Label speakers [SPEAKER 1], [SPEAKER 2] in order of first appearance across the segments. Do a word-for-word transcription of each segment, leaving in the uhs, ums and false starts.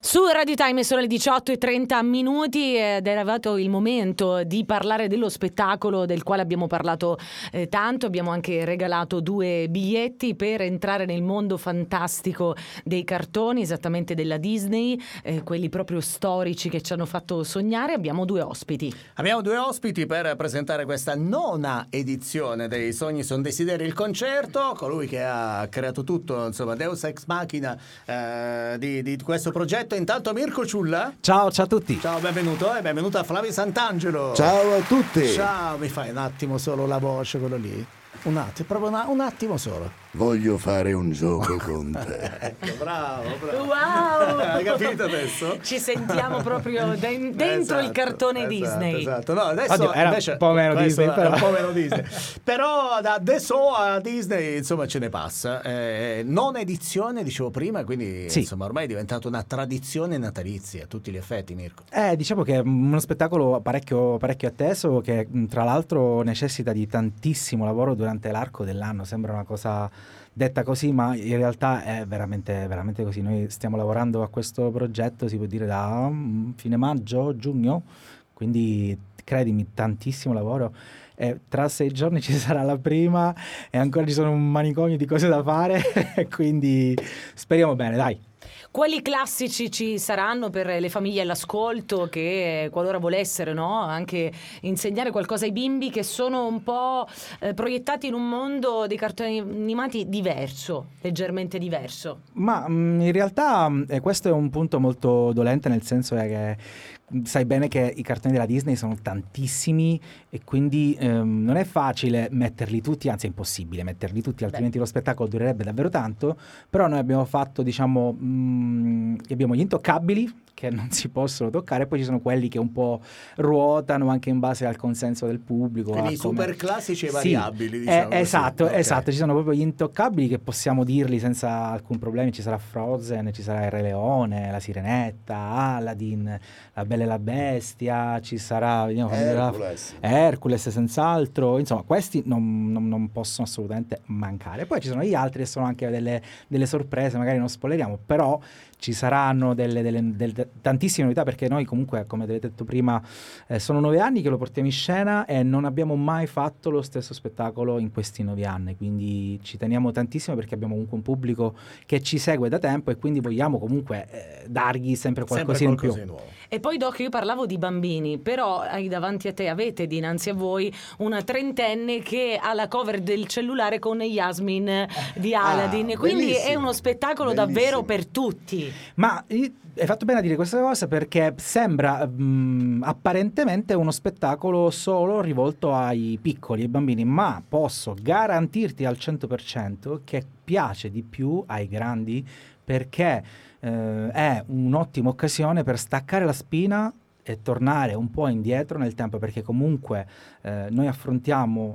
[SPEAKER 1] Su Radio Time sono le diciotto e trenta minuti ed è arrivato il momento di parlare dello spettacolo del quale abbiamo parlato eh, tanto. Abbiamo anche regalato due biglietti per entrare nel mondo fantastico dei cartoni, esattamente della Disney, eh, quelli proprio storici che ci hanno fatto sognare. Abbiamo due ospiti.
[SPEAKER 2] Abbiamo due ospiti per presentare questa nona edizione dei Sogni Son Desideri, il concerto, colui che ha creato tutto, insomma, Deus Ex Machina eh, di, di questo progetto. Intanto Mirko Ciulla.
[SPEAKER 3] Ciao, ciao a tutti.
[SPEAKER 2] Ciao, benvenuto e benvenuta Flavio Sant'Angelo.
[SPEAKER 4] Ciao a tutti.
[SPEAKER 2] Ciao, mi fai un attimo solo la voce, quello lì? Un attimo, proprio una, un attimo solo.
[SPEAKER 4] Voglio fare un gioco con te.
[SPEAKER 2] Ecco, bravo, bravo.
[SPEAKER 1] Wow!
[SPEAKER 2] Hai capito adesso?
[SPEAKER 1] Ci sentiamo proprio de- dentro
[SPEAKER 2] Esatto,
[SPEAKER 1] il cartone
[SPEAKER 2] esatto,
[SPEAKER 1] Disney.
[SPEAKER 2] Esatto, no, adesso
[SPEAKER 3] Oddio, era
[SPEAKER 2] invece,
[SPEAKER 3] un po' meno Disney,
[SPEAKER 2] era
[SPEAKER 3] però.
[SPEAKER 2] un po' meno Disney. Però da The So a Disney, insomma, ce ne passa. Eh, non edizione, dicevo prima, quindi
[SPEAKER 3] Sì.
[SPEAKER 2] insomma, ormai è diventata una tradizione natalizia a tutti gli effetti, Mirko.
[SPEAKER 3] Eh, diciamo che è uno spettacolo parecchio, parecchio atteso, che mh, tra l'altro necessita di tantissimo lavoro durante l'arco dell'anno. Sembra una cosa detta così, ma in realtà è veramente, veramente così. Noi stiamo lavorando a questo progetto, si può dire, da mm, fine maggio, giugno, quindi credimi, tantissimo lavoro. Eh, tra sei giorni ci sarà la prima e ancora ci sono un manicomio di cose da fare, quindi speriamo bene, dai.
[SPEAKER 1] Quali classici ci saranno per le famiglie all'ascolto che, qualora volessero, no, anche insegnare qualcosa ai bimbi che sono un po' eh, proiettati in un mondo dei cartoni animati diverso, leggermente diverso?
[SPEAKER 3] Ma mh, in realtà mh, eh, questo è un punto molto dolente, nel senso è che mh, sai bene che i cartoni della Disney sono tantissimi e quindi ehm, non è facile metterli tutti, anzi è impossibile metterli tutti, altrimenti Beh. lo spettacolo durerebbe davvero tanto. Però noi abbiamo fatto, diciamo, mh, abbiamo gli intoccabili che non si possono toccare, e poi ci sono quelli che un po' ruotano anche in base al consenso del pubblico.
[SPEAKER 2] Quindi i
[SPEAKER 3] come...
[SPEAKER 2] super classici e
[SPEAKER 3] Sì,
[SPEAKER 2] variabili, diciamo
[SPEAKER 3] eh,
[SPEAKER 2] così.
[SPEAKER 3] esatto,
[SPEAKER 2] Okay.
[SPEAKER 3] esatto, ci sono proprio gli intoccabili che possiamo dirli senza alcun problema. Ci sarà Frozen, ci sarà il Re Leone, la Sirenetta, Aladdin, la Bella e la Bestia, ci sarà vediamo,
[SPEAKER 4] Hercules.
[SPEAKER 3] Hercules senz'altro, insomma questi non, non, non possono assolutamente mancare. Poi ci sono gli altri che sono anche delle, delle sorprese, magari non spoileriamo, però ci saranno delle, delle, delle tantissime novità, perché noi comunque, come avete detto prima, eh, sono nove anni che lo portiamo in scena e non abbiamo mai fatto lo stesso spettacolo in questi nove anni, quindi ci teniamo tantissimo perché abbiamo comunque un pubblico che ci segue da tempo e quindi vogliamo comunque eh, dargli sempre qualcosina in più.
[SPEAKER 2] Nuovo.
[SPEAKER 1] E poi, Doc, io parlavo di bambini, però hai davanti a te, avete dinanzi a voi una trentenne che ha la cover del cellulare con Yasmin di Aladdin,
[SPEAKER 4] Ah,
[SPEAKER 1] quindi è
[SPEAKER 4] bellissimo,
[SPEAKER 1] uno spettacolo
[SPEAKER 4] bellissimo.
[SPEAKER 1] davvero per tutti.
[SPEAKER 3] Ma hai fatto bene a dire questa cosa, perché sembra mh, apparentemente uno spettacolo solo rivolto ai piccoli, ai bambini, ma posso garantirti al cento per cento che piace di più ai grandi, perché eh, è un'ottima occasione per staccare la spina e tornare un po' indietro nel tempo, perché comunque eh, noi affrontiamo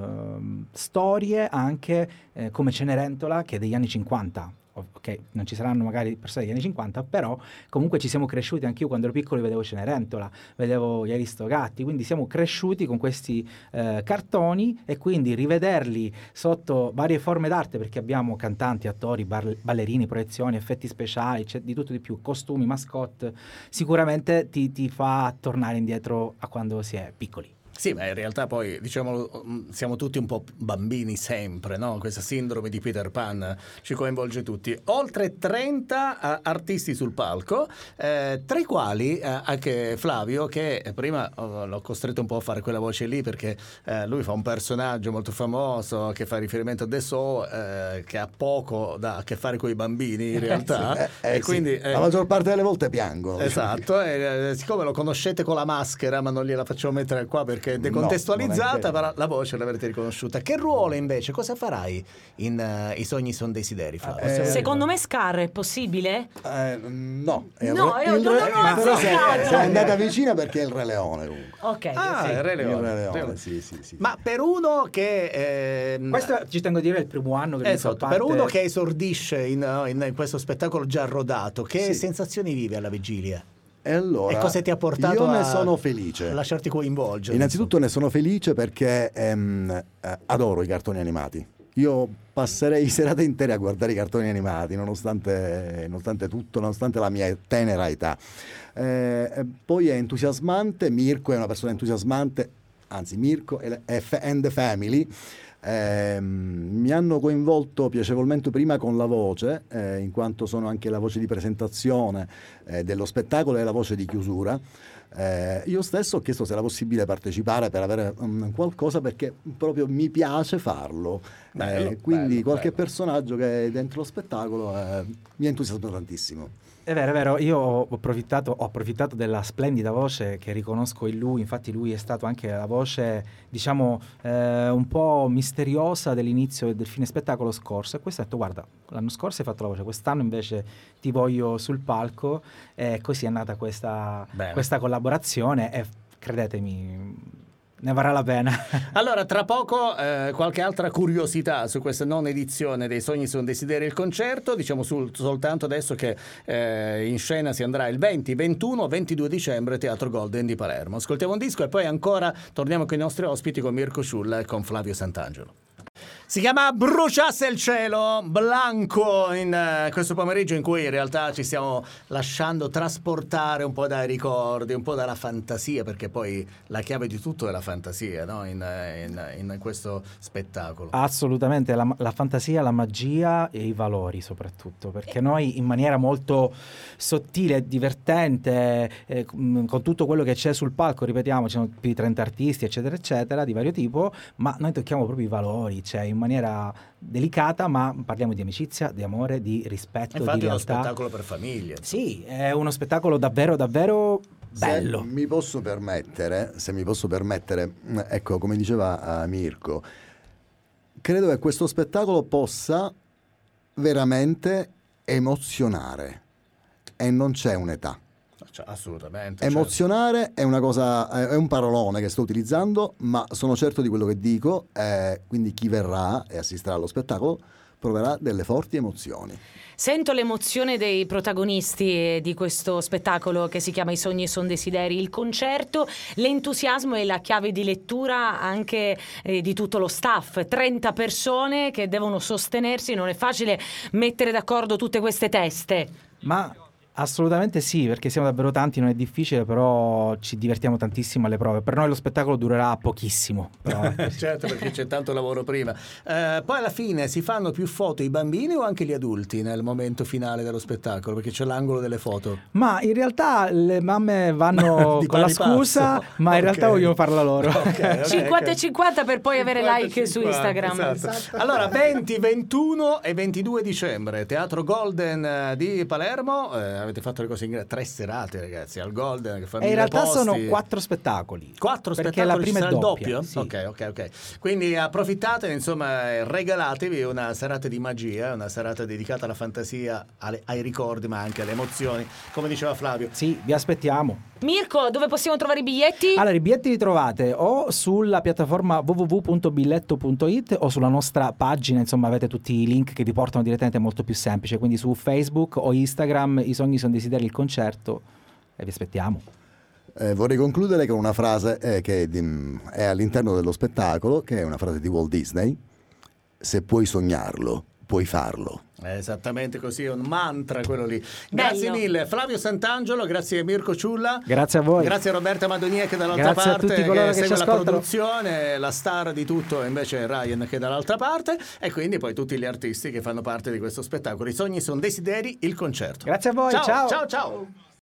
[SPEAKER 3] eh, storie anche eh, come Cenerentola, che è degli anni cinquanta. Ok, non ci saranno magari persone degli anni cinquanta, però comunque ci siamo cresciuti. Anch'io quando ero piccolo vedevo Cenerentola, vedevo gli Aristogatti, quindi siamo cresciuti con questi eh, cartoni, e quindi rivederli sotto varie forme d'arte, perché abbiamo cantanti, attori, bar- ballerini, proiezioni, effetti speciali, c'è di tutto di più, costumi, mascotte, sicuramente ti, ti fa tornare indietro a quando si è piccoli.
[SPEAKER 2] Sì, ma in realtà poi, diciamo, siamo tutti un po' bambini sempre, no? Questa sindrome di Peter Pan ci coinvolge tutti. Oltre trenta uh, artisti sul palco, eh, tra i quali uh, anche Flavio, che prima uh, l'ho costretto un po' a fare quella voce lì, perché uh, lui fa un personaggio molto famoso che fa riferimento a The So, uh, che ha poco da a che fare con i bambini in realtà.
[SPEAKER 4] Eh, eh,
[SPEAKER 2] e quindi,
[SPEAKER 4] sì.
[SPEAKER 2] eh,
[SPEAKER 4] La maggior parte delle volte piangono.
[SPEAKER 2] Esatto, e, eh, siccome lo conoscete con la maschera, ma non gliela facciamo mettere qua perché è
[SPEAKER 4] No,
[SPEAKER 2] decontestualizzata,
[SPEAKER 4] non è
[SPEAKER 2] però la voce l'avrete riconosciuta. Che ruolo invece, cosa farai in uh, I Sogni Son Desideri, Flavio?
[SPEAKER 4] Eh,
[SPEAKER 1] Secondo me Scar è possibile?
[SPEAKER 4] Eh, no, è
[SPEAKER 1] No,
[SPEAKER 4] il
[SPEAKER 1] io
[SPEAKER 4] il
[SPEAKER 1] non
[SPEAKER 4] re-
[SPEAKER 1] l'ho
[SPEAKER 4] ma però sei,
[SPEAKER 1] azzeccato.
[SPEAKER 4] sei andata vicina perché è il Re Leone comunque.
[SPEAKER 1] Ok,
[SPEAKER 2] Ah,
[SPEAKER 1] sì.
[SPEAKER 2] il Re Leone.
[SPEAKER 4] Il Re Leone,
[SPEAKER 2] Leone.
[SPEAKER 4] sì, sì, sì.
[SPEAKER 2] Ma per uno che ehm,
[SPEAKER 3] Questo ci tengo a dire è il primo anno che mi fa
[SPEAKER 2] esatto,
[SPEAKER 3] parte...
[SPEAKER 2] per uno che esordisce in, in, in questo spettacolo già rodato, che
[SPEAKER 4] Sì.
[SPEAKER 2] sensazioni vivi alla vigilia?
[SPEAKER 4] E allora,
[SPEAKER 2] E cosa ti ha portato
[SPEAKER 4] io ne
[SPEAKER 2] a,
[SPEAKER 4] sono felice.
[SPEAKER 2] a lasciarti coinvolgere?
[SPEAKER 4] Innanzitutto ne sono felice perché ehm, eh, adoro i cartoni animati. Io passerei serate intere a guardare i cartoni animati, nonostante, nonostante tutto, nonostante la mia tenera età. Eh, poi è entusiasmante, Mirko è una persona entusiasmante, anzi Mirko e and the Family eh, mi hanno coinvolto piacevolmente prima con la voce, eh, in quanto sono anche la voce di presentazione eh, dello spettacolo e la voce di chiusura. Eh, io stesso ho chiesto se era possibile partecipare per avere um, qualcosa, perché proprio mi piace farlo.
[SPEAKER 2] Bello,
[SPEAKER 4] eh, quindi
[SPEAKER 2] bello,
[SPEAKER 4] qualche
[SPEAKER 2] bello.
[SPEAKER 4] personaggio che è dentro lo spettacolo eh, mi entusiasma tantissimo.
[SPEAKER 3] È vero, è vero, io ho approfittato, ho approfittato della splendida voce che riconosco in lui, infatti lui è stato anche la voce, diciamo, eh, un po' misteriosa dell'inizio e del fine spettacolo scorso, e questo ha detto: guarda, l'anno scorso hai fatto la voce, quest'anno invece ti voglio sul palco, e così è nata questa, questa collaborazione e credetemi, ne varrà la pena.
[SPEAKER 2] Allora, tra poco eh, qualche altra curiosità su questa non edizione dei Sogni sono desideri, il concerto. Diciamo sul, soltanto adesso che eh, in scena si andrà il venti, ventuno, ventidue dicembre, Teatro Golden di Palermo. Ascoltiamo un disco e poi ancora torniamo con i nostri ospiti, con Mirko Ciulla e con Flavio Sant'Angelo. Si chiama Bruciasse il cielo, Blanco, in uh, questo pomeriggio in cui in realtà ci stiamo lasciando trasportare un po' dai ricordi, un po' dalla fantasia, perché poi la chiave di tutto è la fantasia, no? in, in, in questo spettacolo.
[SPEAKER 3] Assolutamente, la, la fantasia, la magia e i valori soprattutto, perché noi in maniera molto sottile e divertente, eh, con tutto quello che c'è sul palco, ripetiamo, ci sono più di trenta artisti eccetera eccetera di vario tipo, ma noi tocchiamo proprio i valori, cioè in maniera delicata, ma parliamo di amicizia, di amore, di rispetto,
[SPEAKER 2] Infatti
[SPEAKER 3] di
[SPEAKER 2] è uno
[SPEAKER 3] realtà.
[SPEAKER 2] spettacolo per famiglie.
[SPEAKER 3] Sì, è uno spettacolo davvero davvero bello.
[SPEAKER 4] Se mi posso permettere, se mi posso permettere, ecco, come diceva uh, Mirko, credo che questo spettacolo possa veramente emozionare e non c'è un'età.
[SPEAKER 2] Cioè, assolutamente.
[SPEAKER 4] Emozionare certo. È una cosa, è un parolone che sto utilizzando, ma sono certo di quello che dico, eh, quindi chi verrà e assisterà allo spettacolo proverà delle forti emozioni.
[SPEAKER 1] Sento l'emozione dei protagonisti di questo spettacolo che si chiama I sogni son desideri, il concerto, l'entusiasmo e la chiave di lettura anche eh, di tutto lo staff, trenta persone che devono sostenersi, non è facile mettere d'accordo tutte queste teste.
[SPEAKER 3] Ma assolutamente sì, perché siamo davvero tanti, non è difficile, però ci divertiamo tantissimo alle prove. Per noi lo spettacolo durerà pochissimo. Però...
[SPEAKER 2] certo, perché c'è tanto lavoro prima. Eh, poi alla fine si fanno più foto i bambini o anche gli adulti nel momento finale dello spettacolo? Perché c'è l'angolo delle foto.
[SPEAKER 3] Ma in realtà le mamme vanno con la scusa, passo. ma in okay. realtà vogliono farla loro.
[SPEAKER 2] Okay, okay,
[SPEAKER 1] cinquanta e
[SPEAKER 2] okay.
[SPEAKER 1] cinquanta per poi avere like cinquanta su Instagram.
[SPEAKER 2] Esatto. Esatto. Allora, venti, ventuno e ventidue dicembre, Teatro Golden di Palermo. Eh, avete fatto le cose in gra- tre serate, ragazzi, al Golden, che fanno
[SPEAKER 3] e in realtà
[SPEAKER 2] posti.
[SPEAKER 3] Sono quattro spettacoli.
[SPEAKER 2] Quattro
[SPEAKER 3] perché
[SPEAKER 2] spettacoli,
[SPEAKER 3] la prima
[SPEAKER 2] ci sarà
[SPEAKER 3] è
[SPEAKER 2] il
[SPEAKER 3] doppia,
[SPEAKER 2] doppio?
[SPEAKER 3] Sì.
[SPEAKER 2] Ok, ok, ok. Quindi approfittate, insomma, regalatevi una serata di magia, una serata dedicata alla fantasia, alle, ai ricordi, ma anche alle emozioni, come diceva Flavio.
[SPEAKER 3] Sì, vi aspettiamo.
[SPEAKER 1] Mirko, dove possiamo trovare i biglietti?
[SPEAKER 3] Allora, i biglietti li trovate o sulla piattaforma w w w punto biglietto punto i t o sulla nostra pagina, insomma avete tutti i link che vi portano direttamente, è molto più semplice, quindi su Facebook o Instagram, I sogni sono desideri, il concerto, e vi aspettiamo.
[SPEAKER 4] Eh, vorrei concludere con una frase eh, che è, di, è all'interno dello spettacolo, che è una frase di Walt Disney: se puoi sognarlo, puoi farlo.
[SPEAKER 2] È esattamente così, è un mantra quello lì. Grazie
[SPEAKER 1] Bello.
[SPEAKER 2] mille Flavio Sant'Angelo, grazie a Mirko Ciulla,
[SPEAKER 3] grazie a voi,
[SPEAKER 2] grazie a Roberta Madonier che dall'altra
[SPEAKER 3] grazie
[SPEAKER 2] parte,
[SPEAKER 3] a tutti coloro
[SPEAKER 2] che
[SPEAKER 3] che
[SPEAKER 2] segue
[SPEAKER 3] ci
[SPEAKER 2] la
[SPEAKER 3] ascoltano.
[SPEAKER 2] produzione, la star di tutto invece è Ryan che è dall'altra parte, e quindi poi tutti gli artisti che fanno parte di questo spettacolo. I sogni sono desideri, il concerto.
[SPEAKER 3] Grazie a voi,
[SPEAKER 2] ciao
[SPEAKER 3] ciao
[SPEAKER 2] ciao, ciao.